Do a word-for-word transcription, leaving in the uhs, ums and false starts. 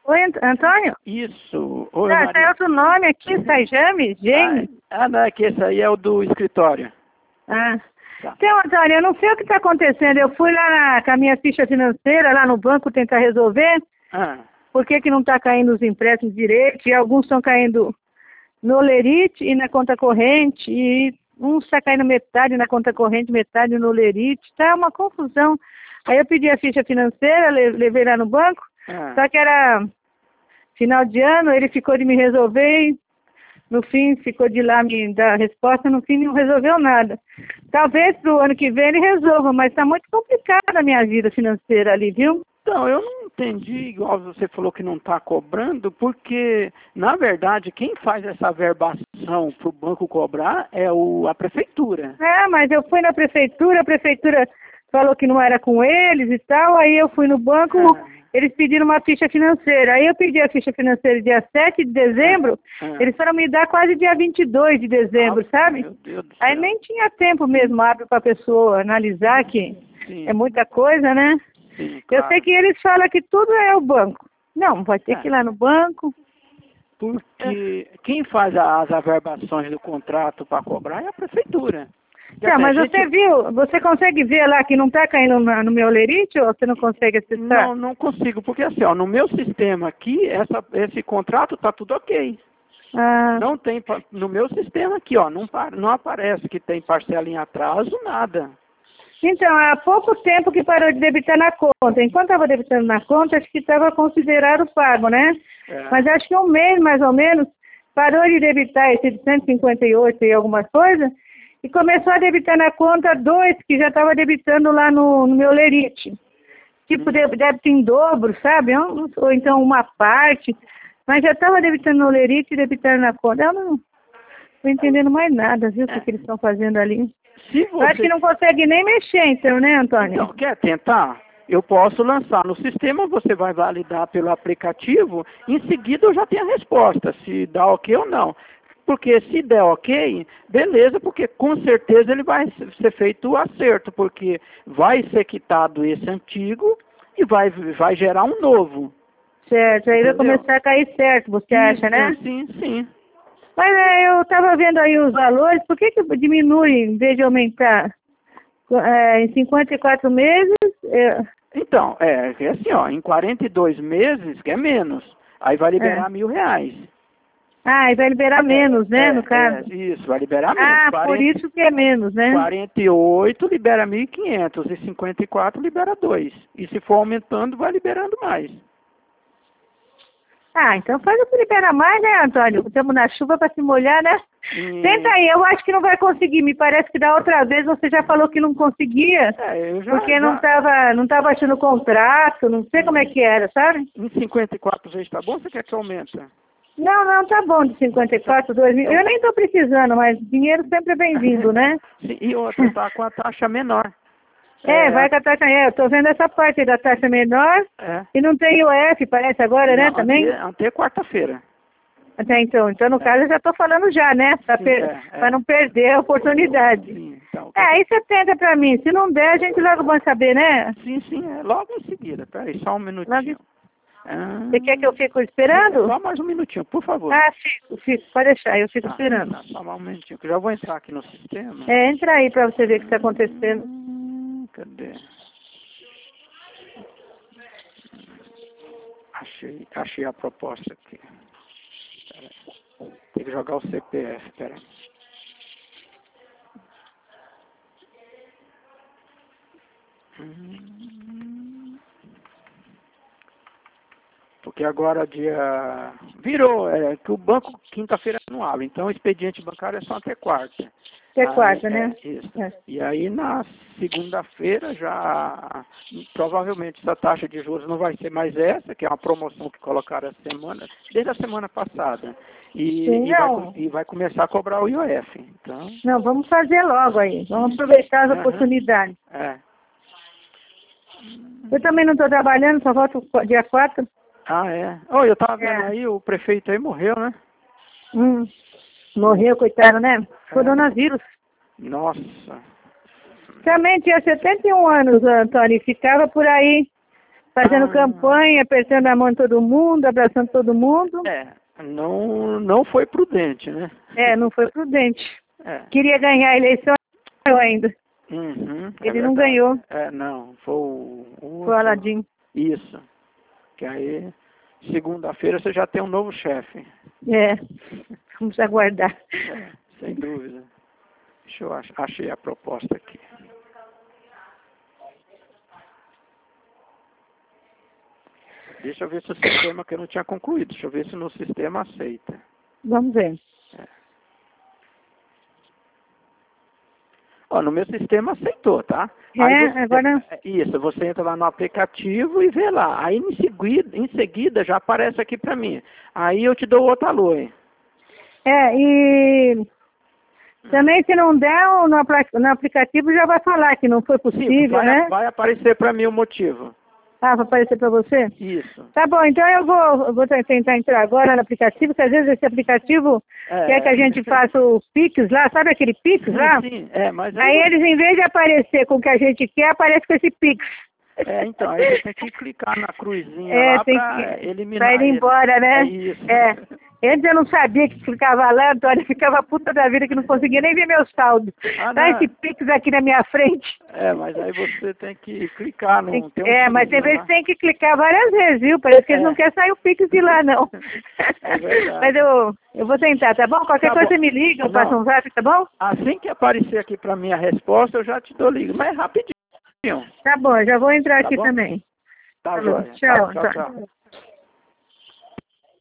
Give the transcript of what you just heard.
Oi, Ant- Antônio? Isso. Oi, Tá, Maria. tá outro nome aqui, Sajame? Gene? Ah, ah, não, é que esse aí é o do escritório. Ah. Tá. Então, Antônio, eu não sei o que está acontecendo. Eu fui lá na, com a minha ficha financeira, lá no banco, tentar resolver. Ah, Por que que não está caindo os empréstimos direito? E alguns estão caindo no Lerite e na conta corrente. E uns está caindo metade na conta corrente, metade no Lerite. Tá uma confusão. Aí eu pedi a ficha financeira, le- levei lá no banco. ah. Só que era final de ano, ele ficou de me resolver e no fim ficou de lá me dar resposta, no fim não resolveu nada. Talvez para o ano que vem ele resolva, mas está muito complicada a minha vida financeira ali, viu? Então, eu não entendi, igual você falou que não está cobrando, porque, na verdade, quem faz essa verbação para o banco cobrar é o, a prefeitura. É, mas eu fui na prefeitura, a prefeitura falou que não era com eles e tal, aí eu fui no banco, Ah. eles pediram uma ficha financeira. Aí eu pedi a ficha financeira dia sete de dezembro, Ah. eles foram me dar quase dia vinte e dois de dezembro, Ah, sabe? Meu Deus do Aí céu. nem tinha tempo mesmo hábil para a pessoa analisar que Sim, é muita coisa, né? sim, Eu claro. sei que eles falam que tudo é o banco. Não, vai ter É. que ir lá no banco. Porque quem faz as averbações do contrato para cobrar é a prefeitura. E Tá, até mas gente- você viu, você consegue ver lá que não está caindo na- no meu lerite ou você não consegue acessar? Não, não consigo, porque assim, ó, no meu sistema aqui, essa, esse contrato tá tudo ok. Ah, Não tem, pa- no meu sistema aqui, ó, não, pa- não aparece que tem parcela em atraso, nada. então, há pouco tempo que parou de debitar na conta. Enquanto estava debitando na conta, acho que estava considerado pago, né? É. Mas acho que um mês, mais ou menos, parou de debitar esse de cento e cinquenta e oito e alguma coisa e começou a debitar na conta dois que já estava debitando lá no, no meu lerite. Tipo, de- débito em dobro, sabe? Ou, ou então uma parte. Mas já estava debitando no lerite e debitando na conta. Eu não estou entendendo mais nada, viu, o que, que eles estão fazendo ali. Se Eu acho que você não consegue nem mexer, então, né, Antônio? então, quer tentar? Eu posso lançar no sistema, você vai validar pelo aplicativo, em seguida eu já tenho a resposta, se dá ok ou não. Porque se der ok, beleza, porque com certeza ele vai ser feito o acerto, porque vai ser quitado esse antigo e vai, vai gerar um novo. Certo, aí vai Entendeu? começar a cair certo, você acha, né? Isso, Sim, sim. Mas é, eu estava vendo aí os valores, por que, que diminui em vez de aumentar? É, em cinquenta e quatro meses, é, Então, é, é assim, ó, em quarenta e dois meses, que é menos, aí vai liberar É. mil reais. ah, e vai liberar menos, né, É, no caso? é, isso, vai liberar menos. Ah, por quarenta isso que é menos, né? quarenta e oito libera mil e quinhentos e cinquenta e quatro libera dois. E se for aumentando, vai liberando mais. Ah, então faz o que libera mais, né, Antônio? Estamos na chuva para se molhar, né? E- Tenta aí, eu acho que não vai conseguir. Me parece que da outra vez você já falou que não conseguia, É, eu já, porque não já- estava não tava achando contrato, não sei como é que era, sabe? em cinquenta e quatro vezes tá bom, ou você quer que aumente? Não, não, tá bom de cinquenta e quatro, dois mil. Eu nem estou precisando, mas dinheiro sempre é bem-vindo, né? Sim, e outra, tá com a taxa menor. É, vai com a taxa. É, eu tô vendo essa parte aí da taxa menor É. e não tem o F, parece agora, né, Não, também? Até, até quarta-feira. Até então, então no caso eu já tô falando já, né? Pra, Sim, per... é, é. pra não perder a oportunidade. Sim, então. É, aí você tenta pra mim. Se não der, a gente logo vai saber, né? Sim, sim, é logo em seguida. Peraí, só um minutinho. Ah, Você quer que eu fique esperando? Só mais um minutinho, por favor. Ah, fico, fico. Pode deixar, eu fico Tá, esperando. tá, só mais um minutinho, que eu já vou entrar aqui no sistema. É, entra aí pra você ver o que tá acontecendo. Hum, cadê? Achei, achei a proposta aqui. Pera aí. Tem que jogar o C P F, peraí. Hum. Porque agora dia... Virou, é que o banco quinta-feira não abre, então o expediente bancário é só até quarta. Até Aí, quarta, né? É, isso. É. E aí na segunda-feira já, provavelmente essa taxa de juros não vai ser mais essa, que é uma promoção que colocaram a semana, desde a semana passada. E, Sim, e, vai, não. co- e vai começar a cobrar o I O F. Então, Não, vamos fazer logo aí. Vamos aproveitar as Aham. oportunidades. é. Eu também não estou trabalhando, só volto qu- dia quatro. Ah, é. Oh, eu tava vendo É. aí, o prefeito aí morreu, né? Hum, morreu, coitado, né? Coronavírus. Nossa. Também tinha setenta e um anos, Antônio, e ficava por aí fazendo Ah. campanha, apertando a mão de todo mundo, abraçando todo mundo. É, não, não foi prudente, né? É, não foi prudente. É. Queria ganhar a eleição ainda. Uhum, é Ele não verdade. ganhou. É, não, foi o, o Foi o outro. Aladim. Isso. Que aí, segunda-feira, você já tem um novo chefe. É, vamos aguardar. É, sem dúvida. Deixa eu ach achei a proposta aqui. Deixa eu ver se o sistema, que eu não tinha concluído, deixa eu ver se no sistema aceita. Vamos ver. É. Ó, no meu sistema aceitou, tá? É, Aí você, agora... Isso, você entra lá no aplicativo e vê lá. Aí em seguida, em seguida já aparece aqui pra mim. Aí eu te dou outro alô, hein? É, e... Também se não der no, apl no aplicativo já vai falar que não foi possível, Sim, vai, né? vai aparecer pra mim o motivo. Ah, vai aparecer para você? Isso. Tá bom, então eu vou, eu vou tentar entrar agora no aplicativo, que às vezes esse aplicativo É. quer que a gente faça o Pix lá, sabe aquele Pix lá? Sim, é, mas... Aí eles, em vez de aparecer com o que a gente quer, aparece com esse Pix. É, então, aí você tem que clicar na cruzinha É, lá tem pra que, eliminar pra ir ele. embora, né? É isso. É. Antes eu não sabia que ficava lá, Antônio, eu ficava puta da vida que não conseguia nem ver meu saldo. Ah, Tá não. esse Pix aqui na minha frente. É, mas aí você tem que clicar no... Tem- Tem um é, mas tem xizinho vezes lá. tem que clicar várias vezes, viu? Parece que eles É. não querem sair o Pix de lá, não. É verdade. Mas eu, eu vou tentar, tá bom? Qualquer Tá coisa bom. você me liga, eu Não. passo um zap, tá bom? Assim que aparecer aqui pra mim a resposta, eu já te dou ligo. Mas é rapidinho. Tá bom, eu já vou entrar Tá aqui bom? também. Tá, Falou. joia. Tchau, Tá, tchau, tchau. tchau.